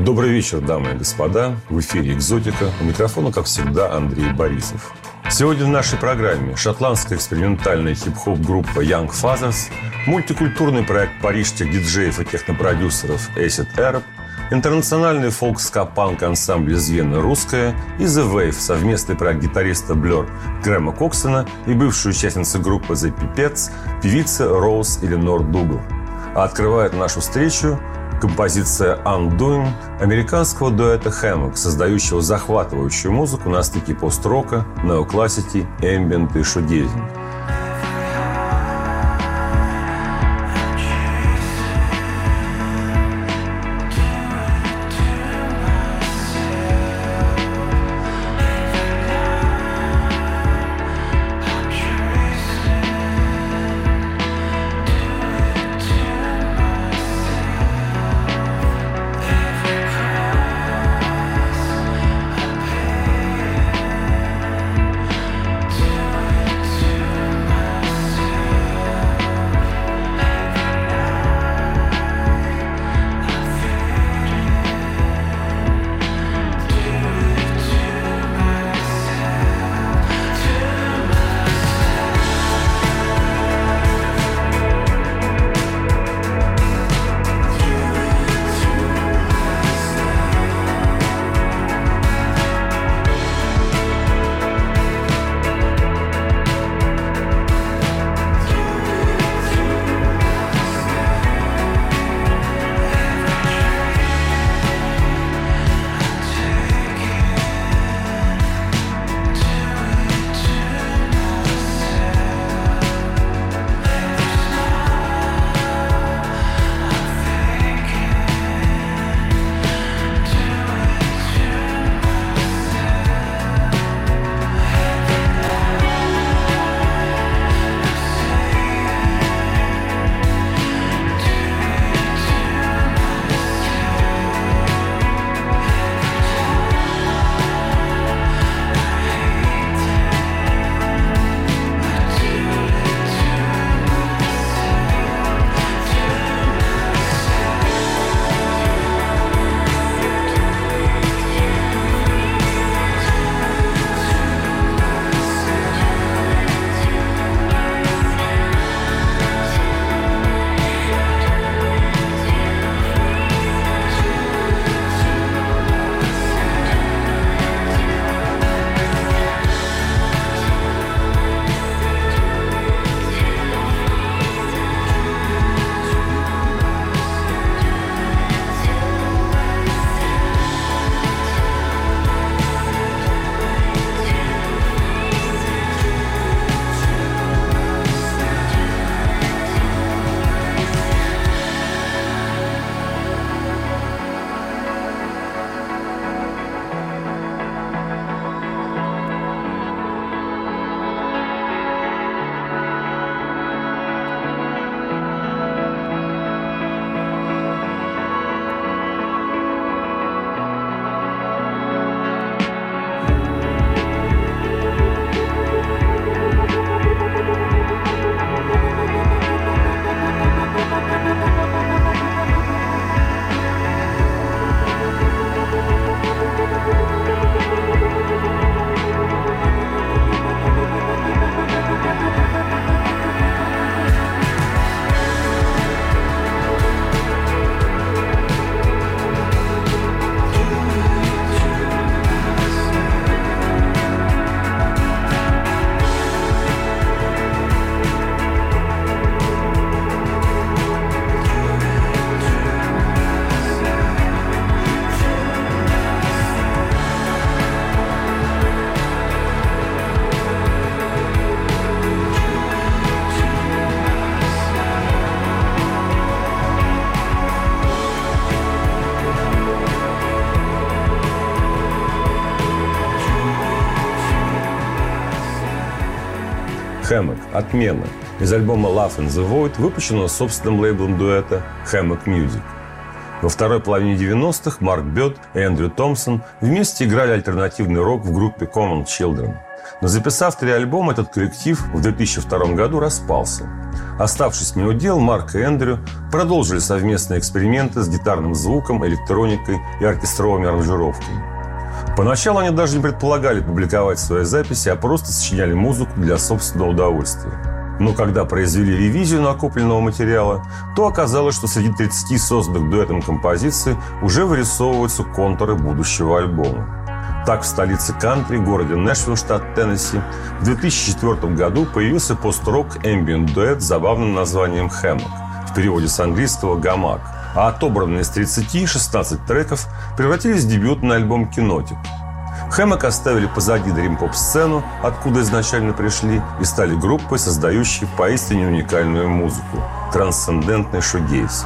Добрый вечер, дамы и господа. В эфире «Экзотика». У микрофона, как всегда, Андрей Борисов. Сегодня в нашей программе шотландская экспериментальная хип-хоп-группа Young Fathers, мультикультурный проект парижских диджеев и технопродюсеров Acid Arab, интернациональный фолк-ска-панк ансамбль из Вены «Русская» и The Wave, совместный проект гитариста Blur Грэма Коксона и бывшей участницы группы The Pipettes, певица Роуз Эленор Дугал. А открывает нашу встречу композиция «Undoing» американского дуэта Hammock, создающего захватывающую музыку на стыке пост-рока, неоклассики, эмбиента и шугейзинга. Hammock. Отмена. Из альбома Love in the Void, выпущенного собственным лейблом дуэта Hammock Music. Во второй половине 90-х Марк Бёрд и Эндрю Томпсон вместе играли альтернативный рок в группе Common Children. Но записав 3 альбома, этот коллектив в 2002 году распался. Оставшись неудел, Марк и Эндрю продолжили совместные эксперименты с гитарным звуком, электроникой и оркестровыми аранжировками. Поначалу они даже не предполагали публиковать свои записи, а просто сочиняли музыку для собственного удовольствия. Но когда произвели ревизию накопленного материала, то оказалось, что среди 30 созданных дуэтом композиций уже вырисовываются контуры будущего альбома. Так, в столице кантри, городе Нэшвилл, штат Теннесси, в 2004 году появился пост-рок эмбиент-дуэт с забавным названием «Хэммок», в переводе с английского «гамак», а отобранные из 30 16 треков превратились в дебютный альбом «Кинотик». Хэммок оставили позади дрим-поп-сцену, откуда изначально пришли, и стали группой, создающей поистине уникальную музыку – трансцендентный шугейз.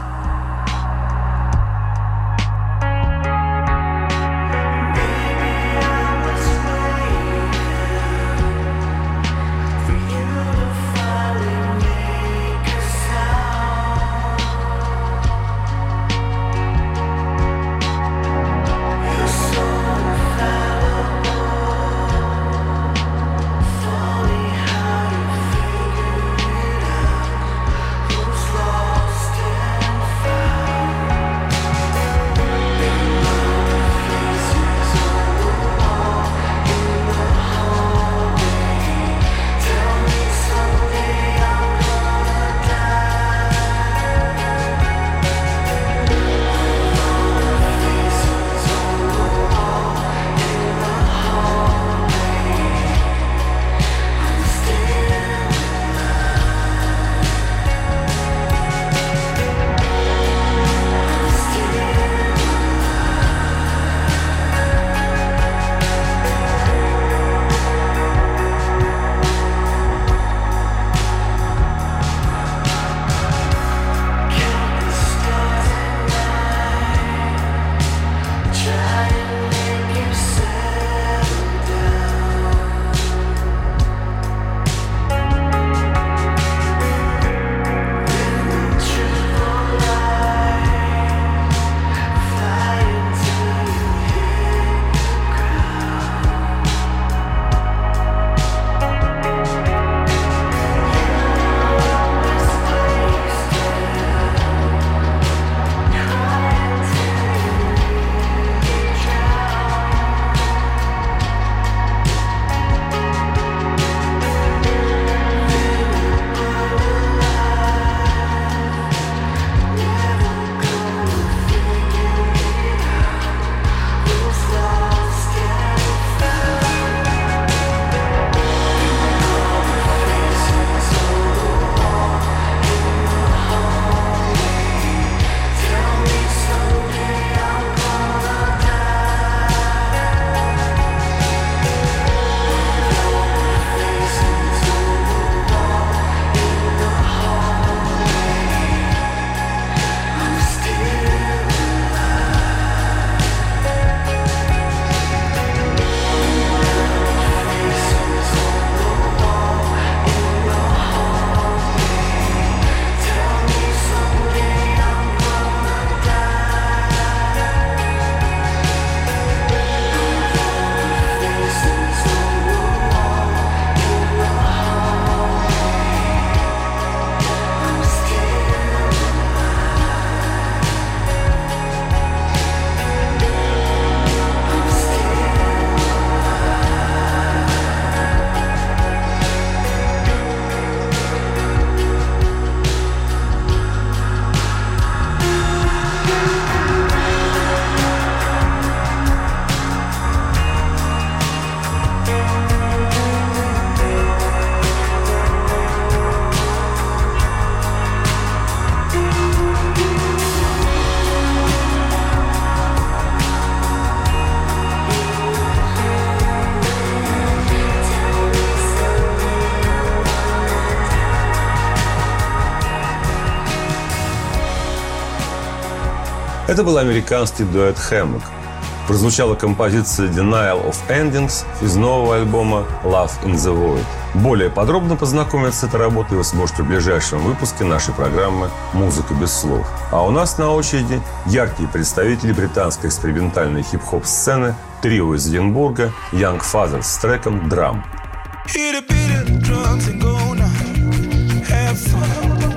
Это был американский дуэт «Хэммок». Прозвучала композиция «Denial of Endings» из нового альбома «Love in the Void». Более подробно познакомиться с этой работой вы сможете в ближайшем выпуске нашей программы «Музыка без слов». А у нас на очереди яркие представители британской экспериментальной хип-хоп сцены, трио из Эдинбурга Young Fathers с треком «Drum». Hit a bit of drums and go now. Have fun.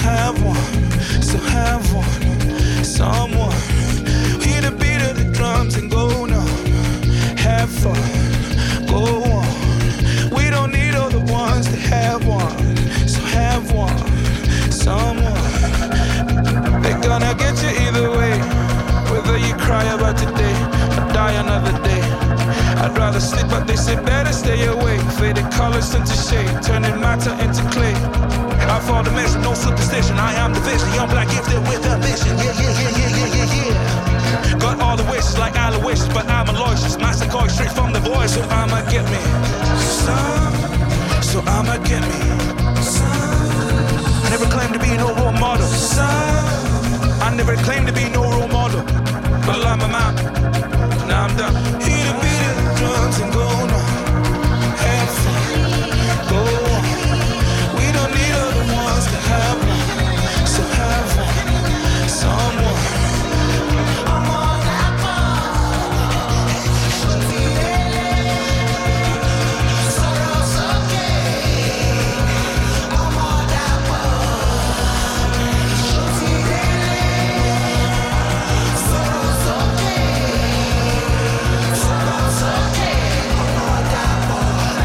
have one, so have one. Someone, hear the beat of the drums and go now. Have fun, go on. We don't need all the ones that have one, so have one. Someone, they're gonna get you either way. Whether you cry about today or die another day. I'd rather sleep, but they say better stay awake. Faded colors into shade, turning matter into clay. I fall the mission, no superstition. I am the vision, young black gifted with ambition. Yeah. Got all the wishes like Aloysius, but I'm Aloysius. My psychoid straight from the voice, so I'ma get me some. So I'ma get me some. I never claimed to be no role model. I never claimed to be no role model. But I'm a man, now I'm done. Hear the beat of the drums and go now. Have fun, go on. We don't need all the ones to have one, so have one. Someone. I'm on that ball. Sorrow's okay. I'm on that ball. Sorrow's okay. Sorrow's okay. I'm on that ball.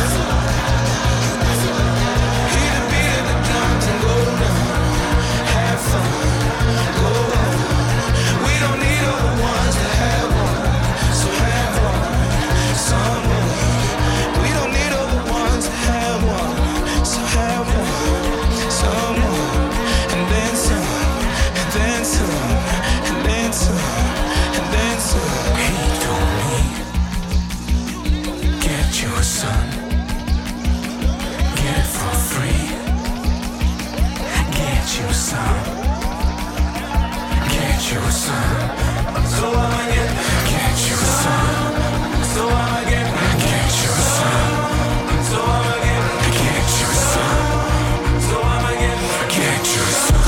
Hear the beat of the drums and go down. Have fun, go on. We don't need all the ones that have one, so have one. Someone. We don't need all the ones that have one, so have one. Someone. And then some, and then some, and then some, and then some. He told me, get you a son. Get it for free. Get you some. Get you a son. So I'ma get you a son. So I'ma get you a son. So I'ma get you a son. So I'ma get you a son.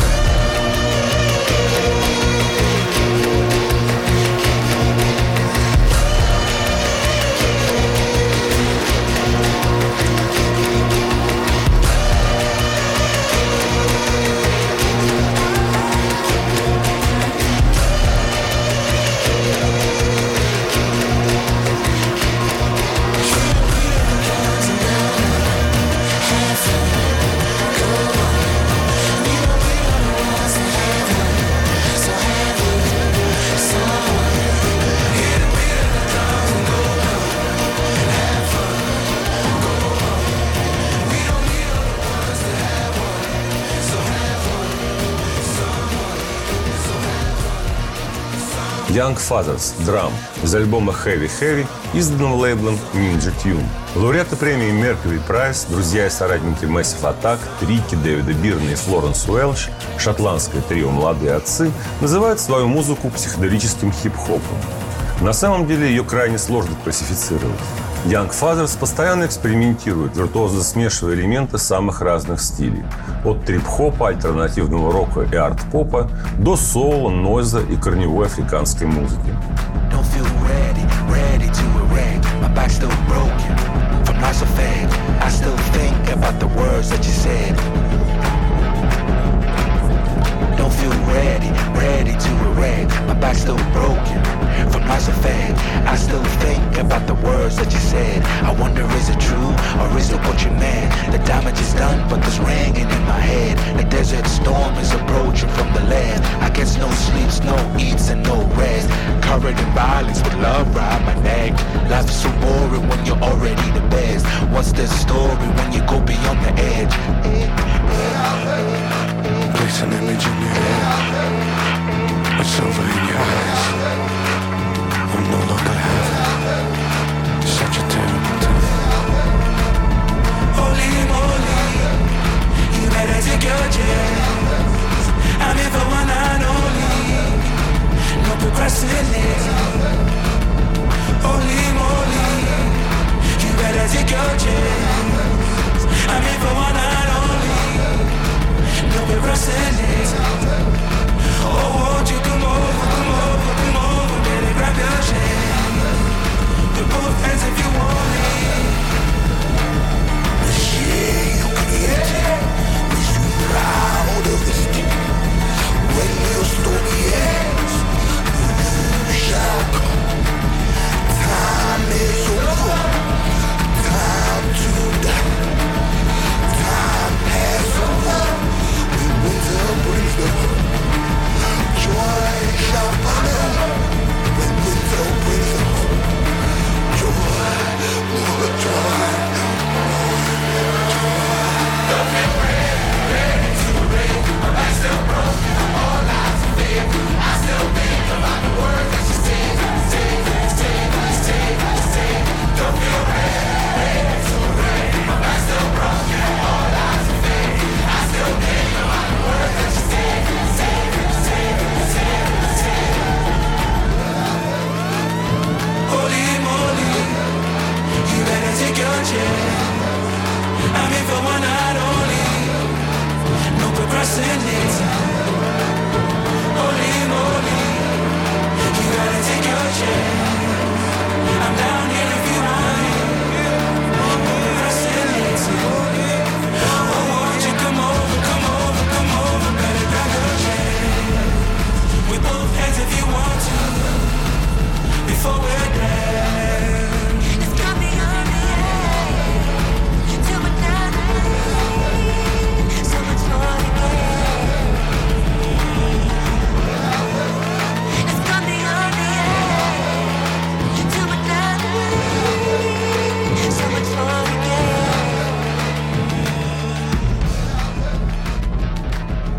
Young Fathers Drum из альбома Heavy Heavy, изданного лейблом Ninja Tune. Лауреаты премии Mercury Prize, друзья и соратники Massive Attack, Рики, Дэвида Бирна и Флоренс Уэлч, шотландское трио «Молодые отцы», называют свою музыку психоделическим хип-хопом. На самом деле ее крайне сложно классифицировать. Young Fathers постоянно экспериментирует, виртуозно смешивая элементы самых разных стилей. От трип-хопа, альтернативного рока и арт-попа до соула, нойза и корневой африканской музыки. Don't feel ready to erect. My back's still broken from nice effect. I still think about the words that you said. I wonder, is it true or is it what you meant? The damage is done, but there's ringing in my head. The desert storm is approaching from the left. I guess no sleeps, no eats, and no rest. Covered in violence with love around my neck. Life is so boring when you're already the best. What's the story when you go beyond the edge? Place an image in your head, with silver in your eyes. I'm no longer having such a terrible time. Holy moly, you better take your chance. I'm here for one and only, no procrastinating. Holy moly, you better take your chance. I'm here for one and only, no procrastinating. Oh, won't you come over, baby, grab your chance.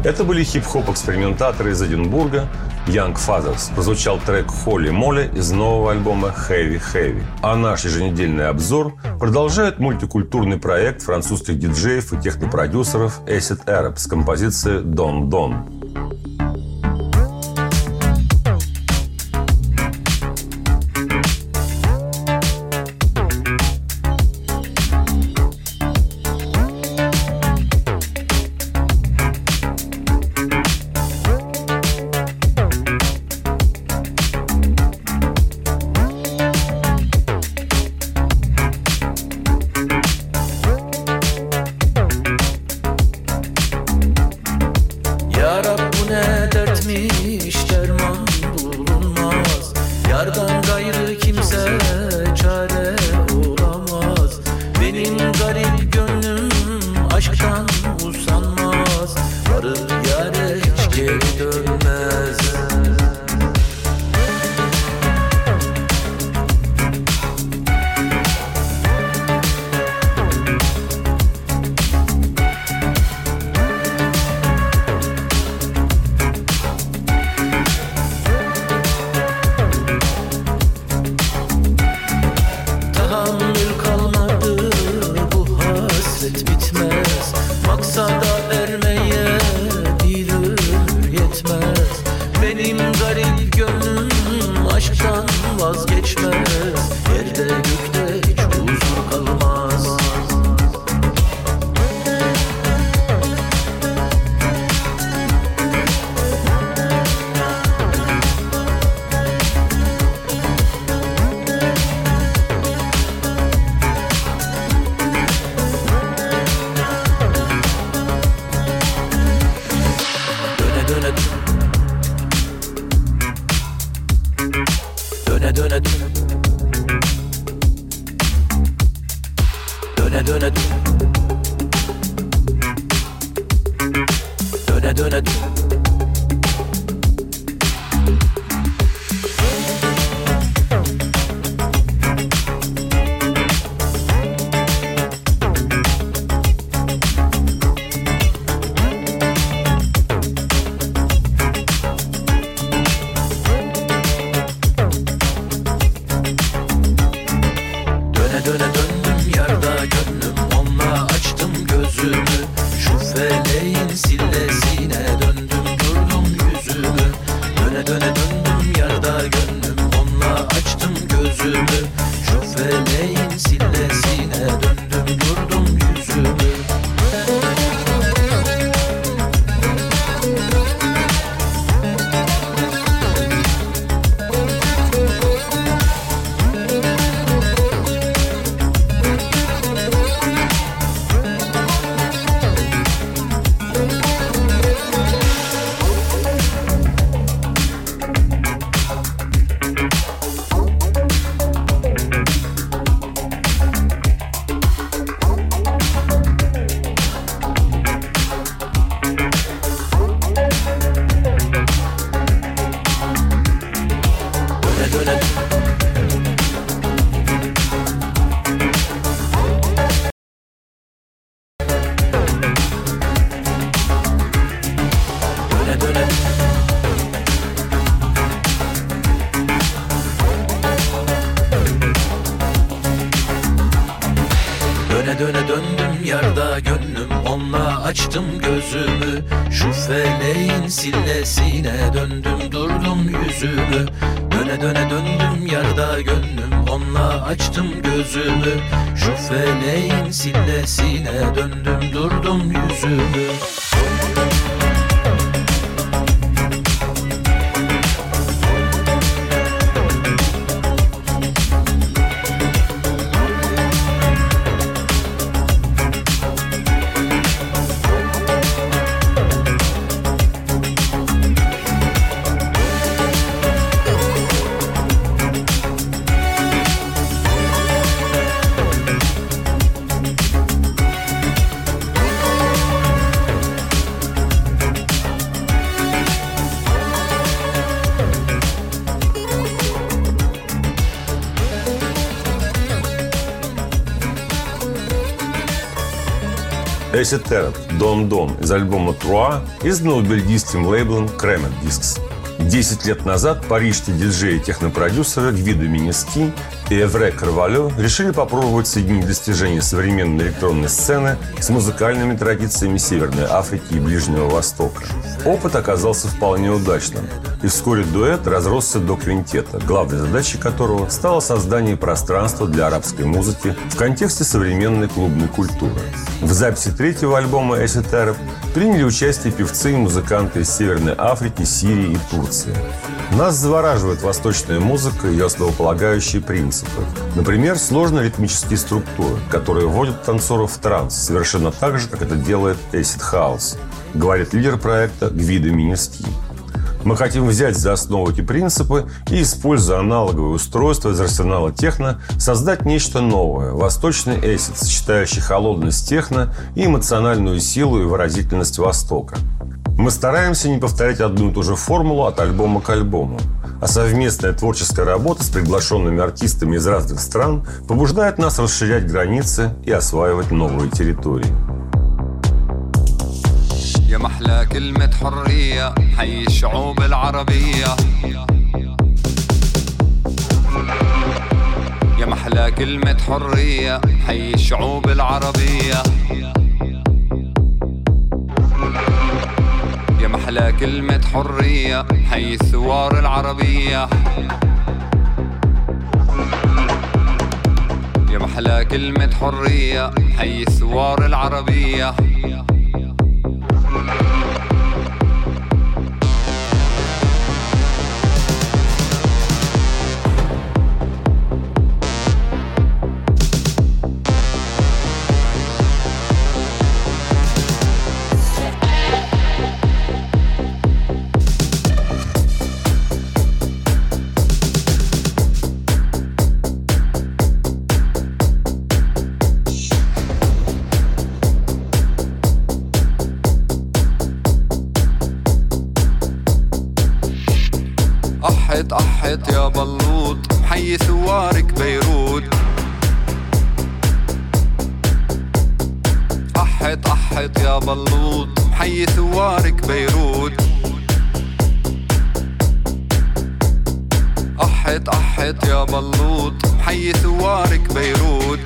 Это были хип-хоп-экспериментаторы из Эдинбурга Young Fathers. Прозвучал трек «Холли Молли» из нового альбома «Heavy Heavy». А наш еженедельный обзор продолжает мультикультурный проект французских диджеев и технопродюсеров Acid Arab с композицией «Don Don». Döne döndüm yarda gönlüm, onunla açtım gözümü. Şu feleğin sillesine döndüm durdum yüzümü. Döne döne döndüm yarda gönlüm, onunla açtım gözümü. Şu feleğin sillesine döndüm durdum yüzümü. Acid Therapy «Don Don» из альбома «Trois» изданного бельгийским лейблом Kremet Discs. 10 лет назад парижские диджеи и технопродюсеры Гвидо Минески и Эвре Карвалё решили попробовать соединить достижения современной электронной сцены с музыкальными традициями Северной Африки и Ближнего Востока. Опыт оказался вполне удачным, и вскоре дуэт разросся до квинтета, главной задачей которого стало создание пространства для арабской музыки в контексте современной клубной культуры. В записи третьего альбома Acid Therapy приняли участие певцы и музыканты из Северной Африки, Сирии и Турции. Нас завораживает восточная музыка и ее основополагающие принципы. Например, сложные ритмические структуры, которые вводят танцоров в транс, совершенно так же, как это делает Acid House, говорит лидер проекта Гвидо Минески. Мы хотим взять за основу эти принципы и, используя аналоговые устройства из арсенала техно, создать нечто новое – восточный эсид, сочетающий холодность техно и эмоциональную силу и выразительность Востока. Мы стараемся не повторять одну и ту же формулу от альбома к альбому, а совместная творческая работа с приглашенными артистами из разных стран побуждает нас расширять границы и осваивать новые территории. يا محلى كلمة حرية حي الشعوب العربية يا محلى كلمة حرية حي الشعوب العربية يا محلى كلمة حرية حي الثوار العربية يا محلى كلمة حرية حي الثوار العربية أحت يا بلوط حي ثوارك بيروت أحت يا بلوط حي ثوارك بيروت أحت يا بلوط حي ثوارك بيروت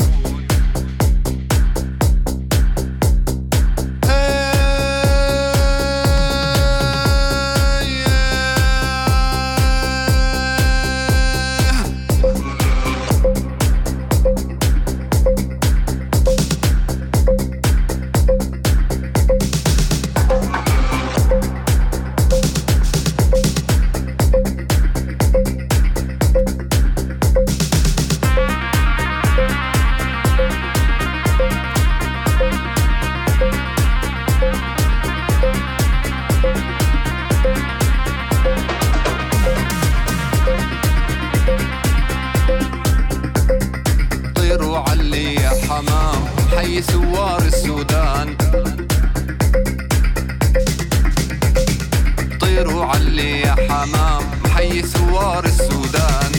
حي ثوار السودان طيروا علي يا حمام حي ثوار السودان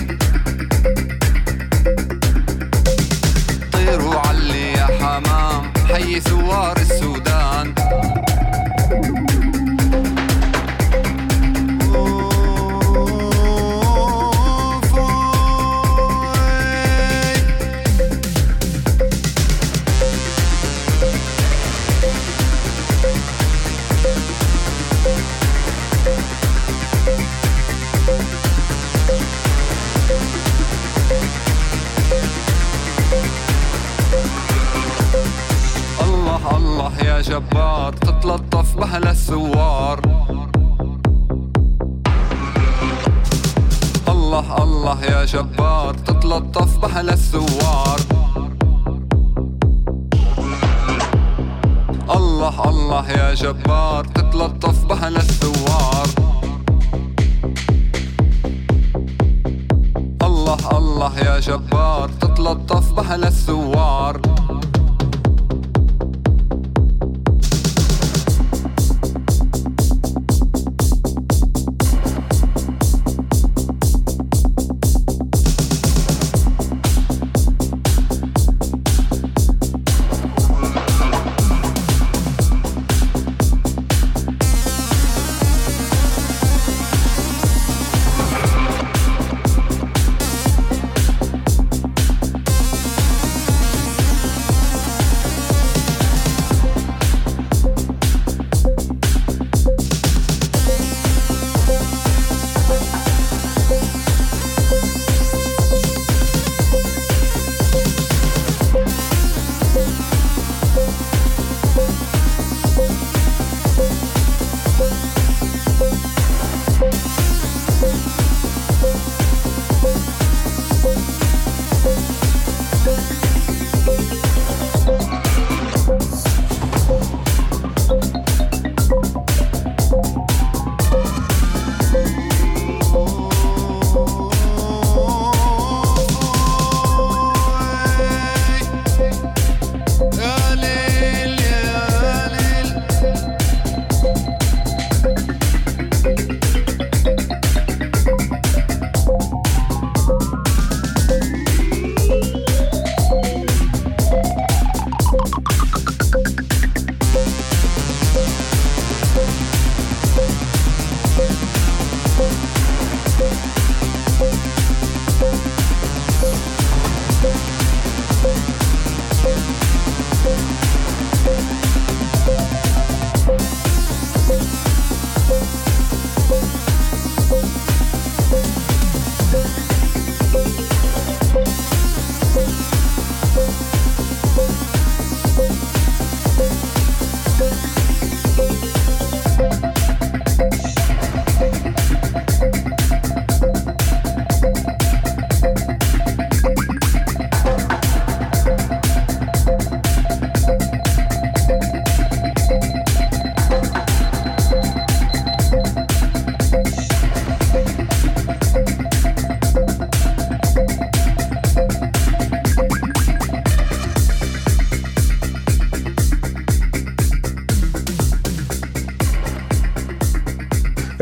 طيروا علي يا حمام حي ثوار السودان الله يا جبار تتلطف بأهل الثوار الله يا جبار تتلطف بأهل الثوار الله يا جبار تتلطف بأهل الثوار الله يا جبار تتلطف بأهل الثوار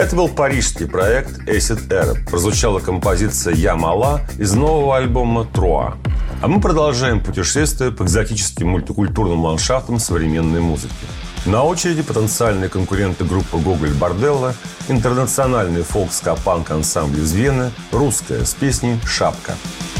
Это был парижский проект Acid Arab. Прозвучала композиция «Я мала» из нового альбома «Труа». А мы продолжаем путешествие по экзотическим мультикультурным ландшафтам современной музыки. На очереди потенциальные конкуренты группы «Гоголь Борделло», интернациональный фолк-ска-панк ансамбль из Вены, русская с песней «Шапка».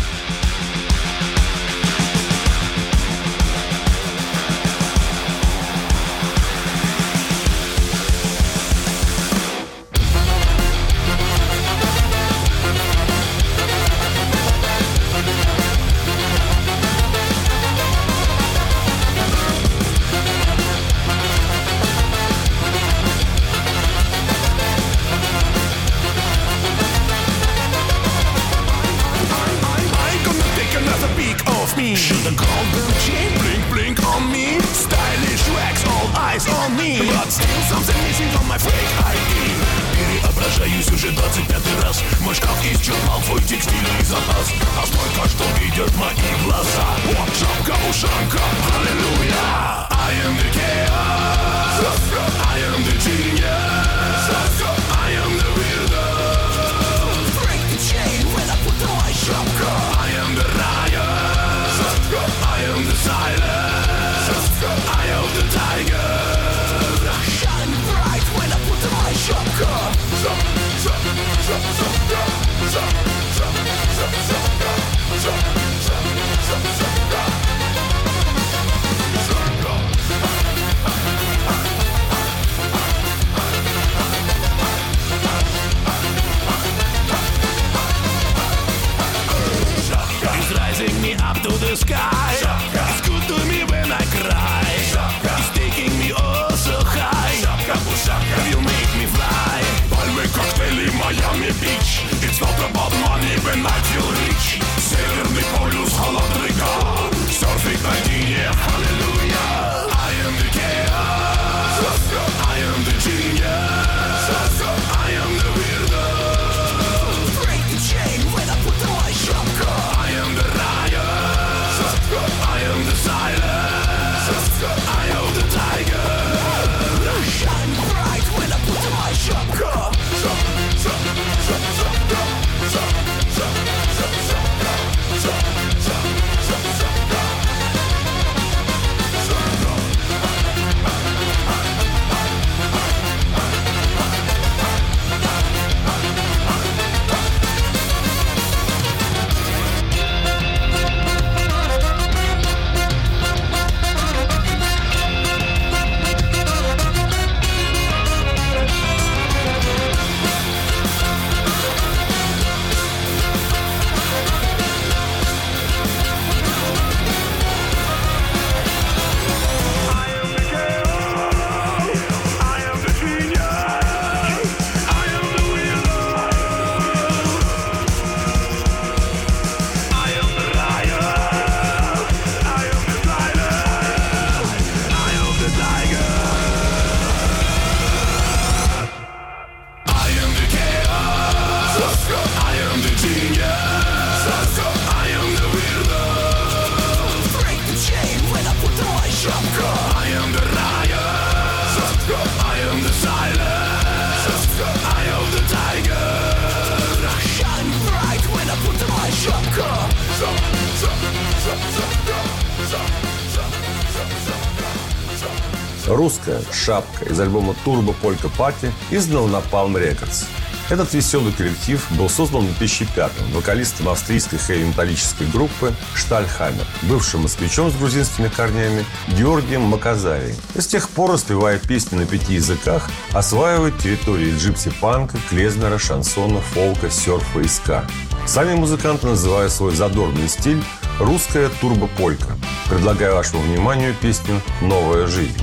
Русская «Шапка» из альбома «Turbo Polka Party» издана на Palm Records. Этот веселый коллектив был создан в 2005-м вокалистом австрийской хэви-металлической группы «Штальхаммер», бывшим москвичом с грузинскими корнями Георгием Маказари. И с тех пор, распевая песни на 5 языках, осваивает территории джипси-панка, клезнера, шансона, фолка, серфа и ска. Сами музыканты называют свой задорный стиль «русская турбо-полька». Предлагаю вашему вниманию песню «Новая жизнь».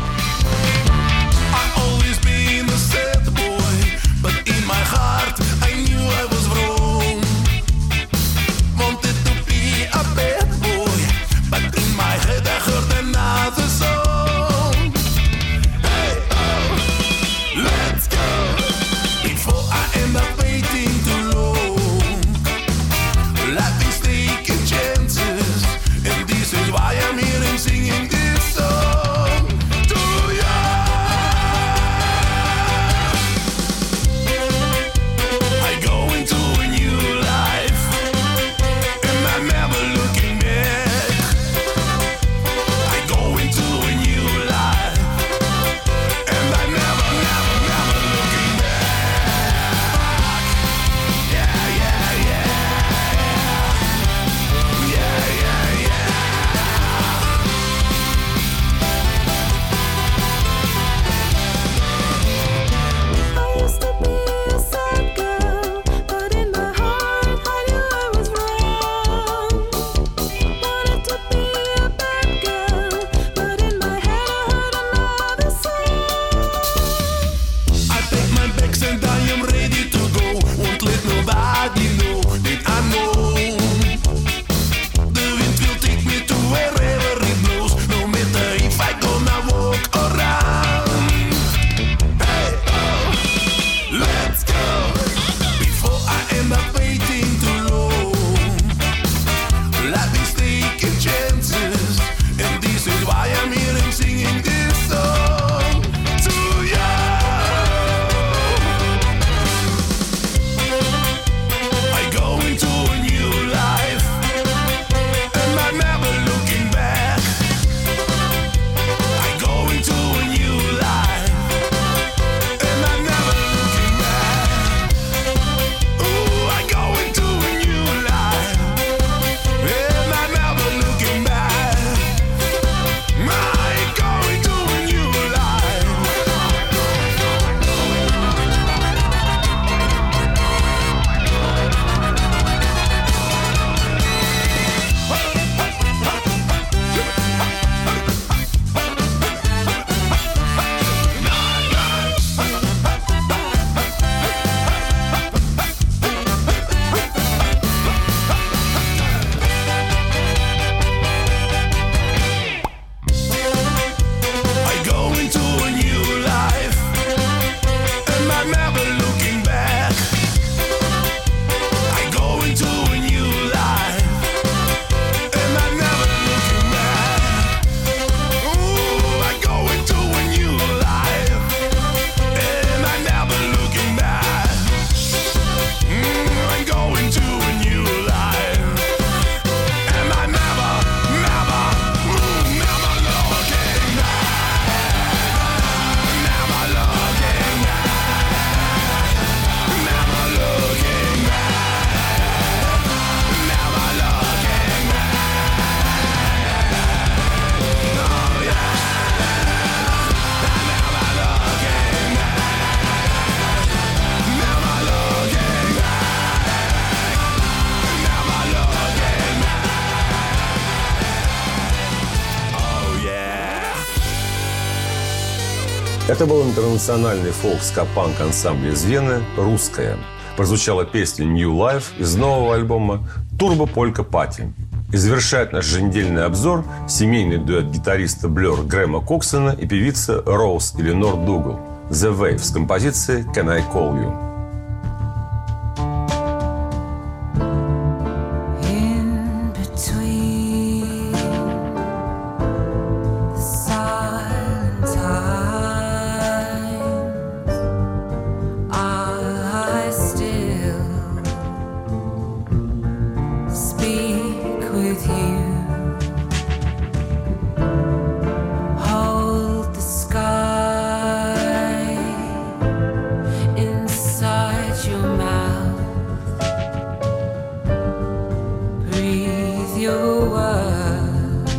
Chances, and this is why I'm here and singing this song. Life is taking chances, and this is why I'm here and singing this song to you. I go into a new life, and I'm never looking back. I go into a new life, and I'm never looking back. Ooh, I go into a new life, and I'm never looking back. I go into a new life. I go into a new life, and I'm never looking back. I go into a new life, and I'm never looking back. Ooh, I go into a new life, and I'm never looking back. I'm going to a new life, and I never, never, never looking back. Never looking back. Never looking back. Never looking back. Oh yeah. Never looking back. Never looking back. Never looking back. Oh yeah. Это был интернациональный фолк-ска-панк ансамбль из Вены «Русская». Прозвучала песня «New Life» из нового альбома «Турбо Полька Пати». И завершает наш еженедельный обзор семейный дуэт гитариста Blur Грэма Коксона и певицы Роуз Эленор Дугал «The Wave» с композицией «Can I Call You?». In between the silent times, I still speak with you. Hold the sky inside your mouth. Breathe your words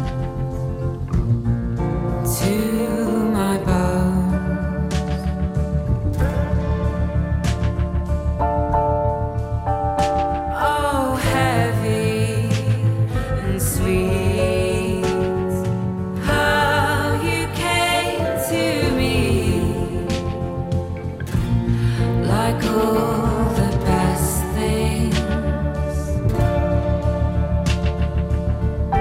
to my bones. Oh, heavy and sweet, how you came to me, like all the best things.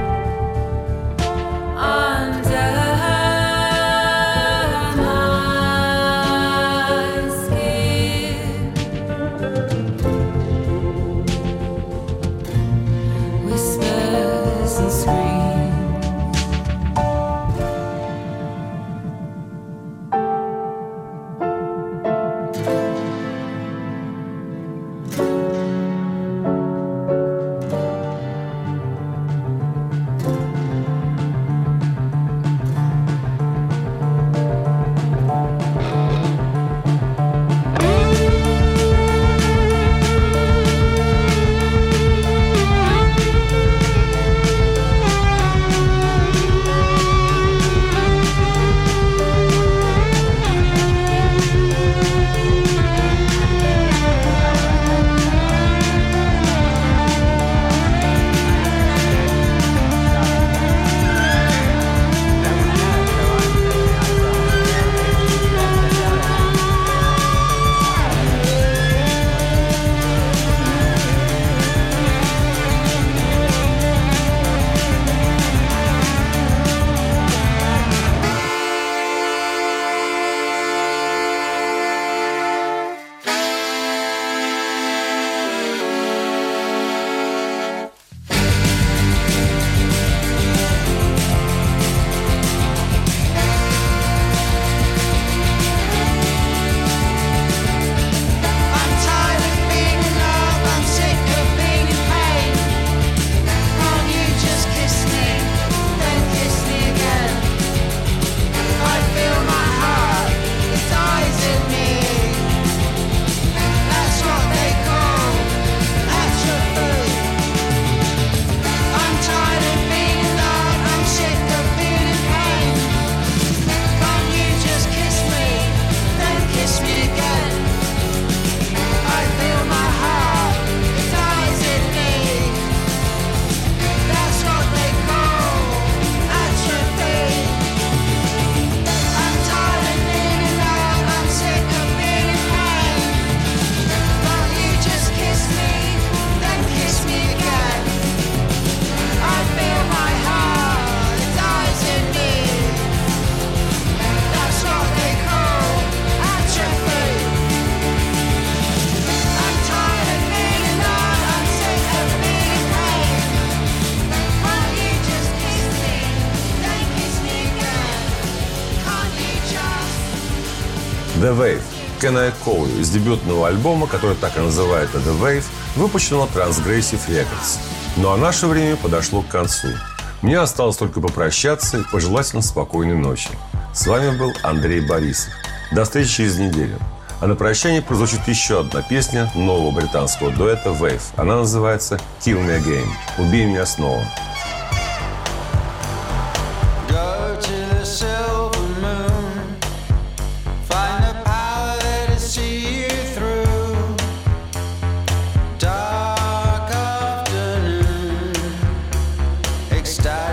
The Wave Can I Call You из дебютного альбома, который так и называется The Wave, выпущенного Transgressive Records. Ну а наше время подошло к концу. Мне осталось только попрощаться и пожелать вам спокойной ночи. С вами был Андрей Борисов. До встречи через неделю. А на прощание прозвучит еще одна песня нового британского дуэта Wave. Она называется Kill Me Again. Убей меня снова. Stop.